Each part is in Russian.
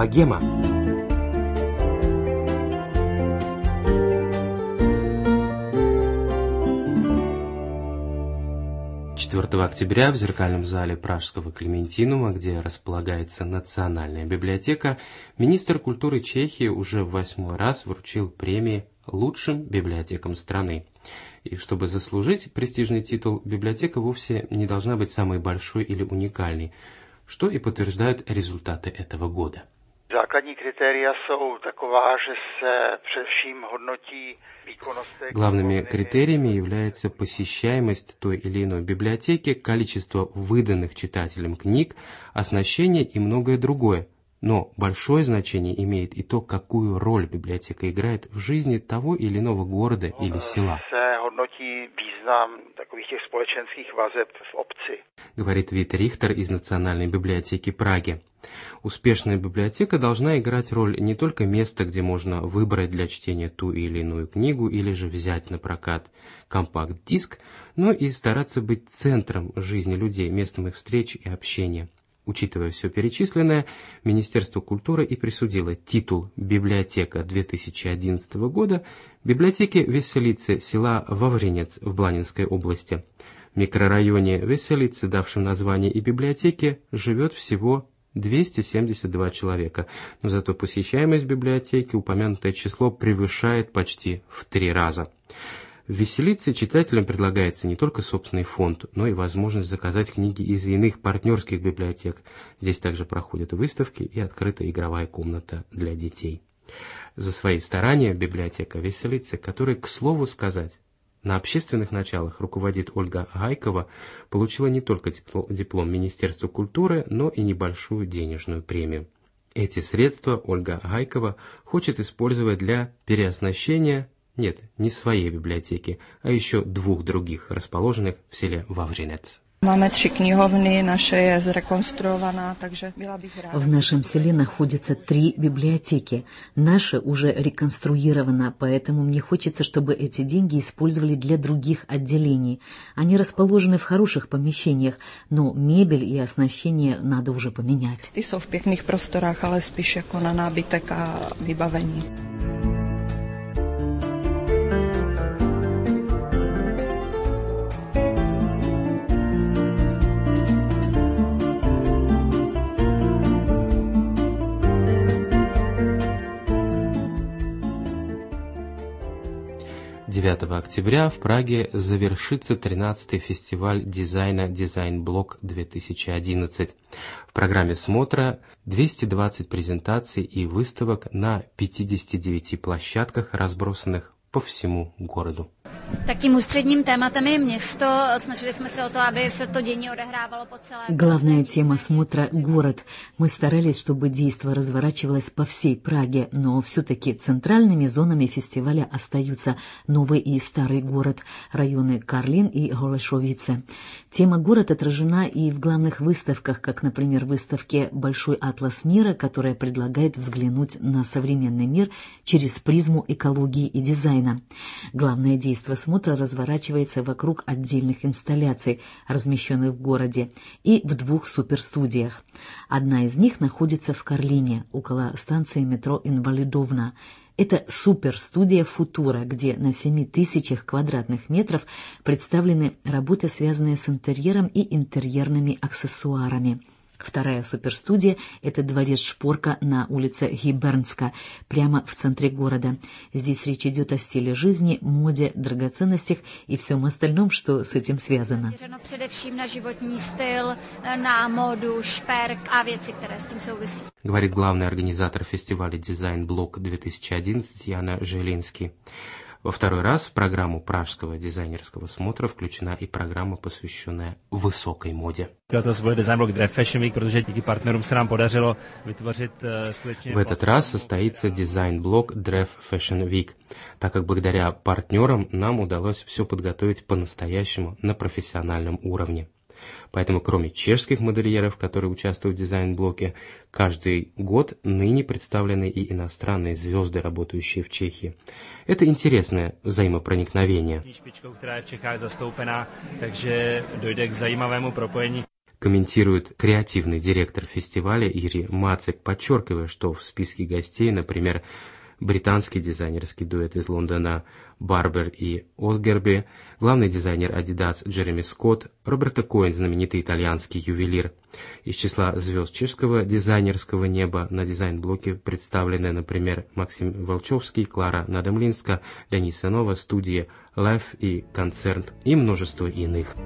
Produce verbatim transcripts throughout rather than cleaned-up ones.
Богема. четвёртого октября в зеркальном зале Пражского Клементинума, где располагается Национальная библиотека, министр культуры Чехии уже в восьмой раз вручил премии лучшим библиотекам страны. И чтобы заслужить престижный титул, библиотека вовсе не должна быть самой большой или уникальной, что и подтверждают результаты этого года. Главными критериями является посещаемость той или иной библиотеки, количество выданных читателям книг, оснащение и многое другое. Но большое значение имеет и то, какую роль библиотека играет в жизни того или иного города или села. Говорит Вит Рихтер из Национальной библиотеки Праги. Успешная библиотека должна играть роль не только места, где можно выбрать для чтения ту или иную книгу или же взять на прокат компакт-диск, но и стараться быть центром жизни людей, местом их встреч и общения. Учитывая все перечисленное, Министерство культуры и присудило титул «Библиотека» две тысячи одиннадцатого года библиотеке Веселицы села Вавринец в Бланинской области. В микрорайоне Веселицы, давшем название и библиотеке, живет всего двести семьдесят два человека, но зато посещаемость библиотеки упомянутое число превышает почти в три раза. В Веселице читателям предлагается не только собственный фонд, но и возможность заказать книги из иных партнерских библиотек. Здесь также проходят выставки и открыта игровая комната для детей. За свои старания библиотека Веселицы, которой, к слову сказать, на общественных началах руководит Ольга Гайкова, получила не только диплом Министерства культуры, но и небольшую денежную премию. Эти средства Ольга Гайкова хочет использовать для переоснащения Нет, не своей библиотеки, а еще двух других, расположенных в селе Вавринец. В нашем селе находятся три библиотеки. Наша уже реконструирована, поэтому мне хочется, чтобы эти деньги использовали для других отделений. Они расположены в хороших помещениях, но мебель и оснащение надо уже поменять. Ty jsou v pěkných prostorách, ale spíš jako na nábytek a vybavení. девятого октября в Праге завершится тринадцатый фестиваль дизайна «Дизайн-блок две тысячи одиннадцать». В программе смотра двести двадцать презентаций и выставок на пятидесяти девяти площадках, разбросанных по всему городу. Таким ústředním tématem je město. Snažili jsme se o to, aby se to dění odehrávalo po celé Praze. Главная тема смотра — город. Мы старались, чтобы действо разворачивалось по всей Праге, но все-таки центральными зонами фестиваля остаются новый и старый город, районы Карлин и Голешовице. Тема «город» отражена и в главных выставках, как, например, выставке «Большой атлас мира», которая предлагает взглянуть на современный мир через призму экологии и дизайна. Главное действо смотра разворачивается вокруг отдельных инсталляций, размещенных в городе, и в двух суперстудиях. Одна из них находится в Карлине, около станции метро Инвалидовна. Это суперстудия «Футура», где на семи тысячах квадратных метров представлены работы, связанные с интерьером и интерьерными аксессуарами. Вторая суперстудия – это дворец Шпорка на улице Гибернска, прямо в центре города. Здесь речь идет о стиле жизни, моде, драгоценностях и всем остальном, что с этим связано. Především na životní styl, na módu, šperk a věci, které s tím souvisí. Говорит главный организатор фестиваля «Дизайн-блок две тысячи одиннадцать» Яна Желинский. Во второй раз в программу Пражского дизайнерского смотра включена и программа, посвященная высокой моде. В этот раз состоится дизайн-блок Drev Fashion Week, так как благодаря партнерам нам удалось все подготовить по-настоящему на профессиональном уровне. Поэтому, кроме чешских модельеров, которые участвуют в дизайн-блоке, каждый год ныне представлены и иностранные звезды, работающие в Чехии. Это интересное взаимопроникновение. Комментирует креативный директор фестиваля Ири Мацик, подчеркивая, что в списке гостей, например, британский дизайнерский дуэт из Лондона Барбер и Осгерби, главный дизайнер Adidas Джереми Скотт, Роберто Коэн, знаменитый итальянский ювелир. Из числа звезд чешского дизайнерского неба на дизайн-блоке представлены, например, Максим Волчовский, Клара Надемлинска, Леонид Санова, студии Лев и Концерн и множество иных.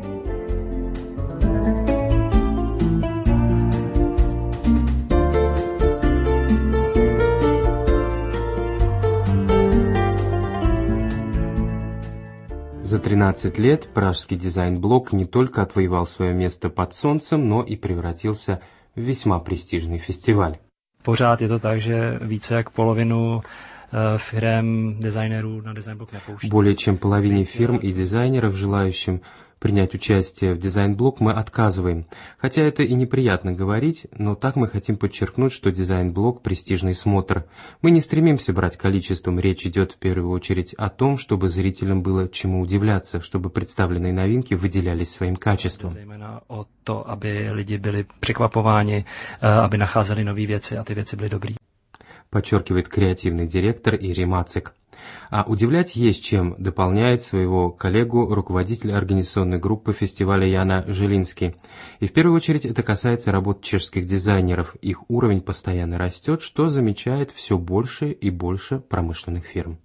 За тринадцать лет пражский дизайн-блок не только отвоевал свое место под солнцем, но и превратился в весьма престижный фестиваль. Pořád je to tak, že více jak polovinu firem designérů na designblok nepouští. Более чем половине фирм и дизайнеров, желающим принять участие в дизайн-блок, мы отказываем. Хотя это и неприятно говорить, но так мы хотим подчеркнуть, что дизайн-блок – престижный смотр. Мы не стремимся брать количеством, речь идет в первую очередь о том, чтобы зрителям было чему удивляться, чтобы представленные новинки выделялись своим качеством. Zejména o to, aby lidi byli překvapováni, aby nacházeli nové věci a ty věci byly dobrý. Подчеркивает креативный директор Ири Мацик. А удивлять есть чем, дополняет своего коллегу руководитель организационной группы фестиваля Яна Жилинский. И в первую очередь это касается работ чешских дизайнеров. Их уровень постоянно растет, что замечает все больше и больше промышленных фирм.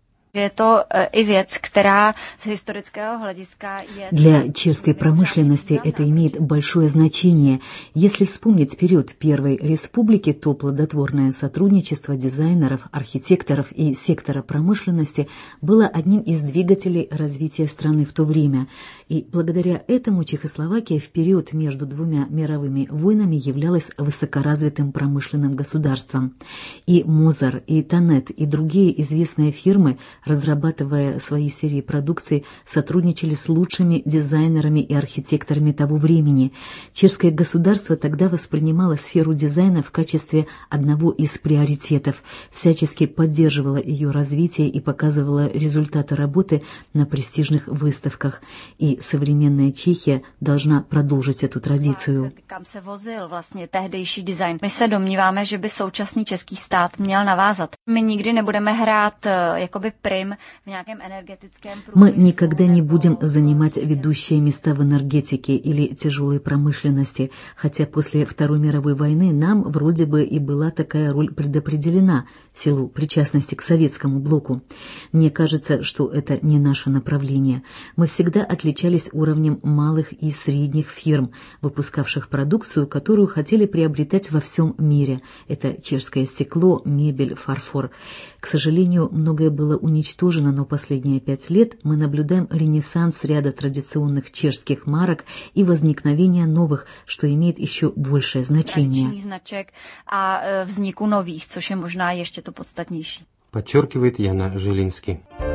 Для чешской промышленности это имеет большое значение. Если вспомнить период Первой Республики, то плодотворное сотрудничество дизайнеров, архитекторов и сектора промышленности было одним из двигателей развития страны в то время. И благодаря этому Чехословакия в период между двумя мировыми войнами являлась высокоразвитым промышленным государством. И Мозер, и Тонет, и другие известные фирмы, разрабатывая свои серии продукции, сотрудничали с лучшими дизайнерами и архитекторами того времени. Чешское государство тогда воспринимало сферу дизайна в качестве одного из приоритетов, всячески поддерживало ее развитие и показывало результаты работы на престижных выставках. И современная Чехия должна продолжить эту традицию. Kam se vozil vlastně tehdejší design. My se domníváme, že by současný český stát měl navázat. My nikdy nebudeme hrát jakoby prim в nějakém энергетическом průmyslu. Мы никогда не будем занимать ведущие места в энергетике или тяжелой промышленности, хотя после Второй мировой войны нам вроде бы и была такая роль предопределена в силу причастности к советскому блоку. Мне кажется, что это не наше направление. Мы всегда отличались уровнем малых и средних фирм, выпускавших продукцию, которую хотели приобретать во всем мире. Это чешское стекло, мебель, фарфор. К сожалению, многое было уничтожено, но последние пять лет мы наблюдаем ренессанс ряда традиционных чешских марок и возникновение новых, что имеет еще большее значение. Значек, а vzniku nových, což je možná ještě to podstatnější. Подчеркивает Яна Жилинский.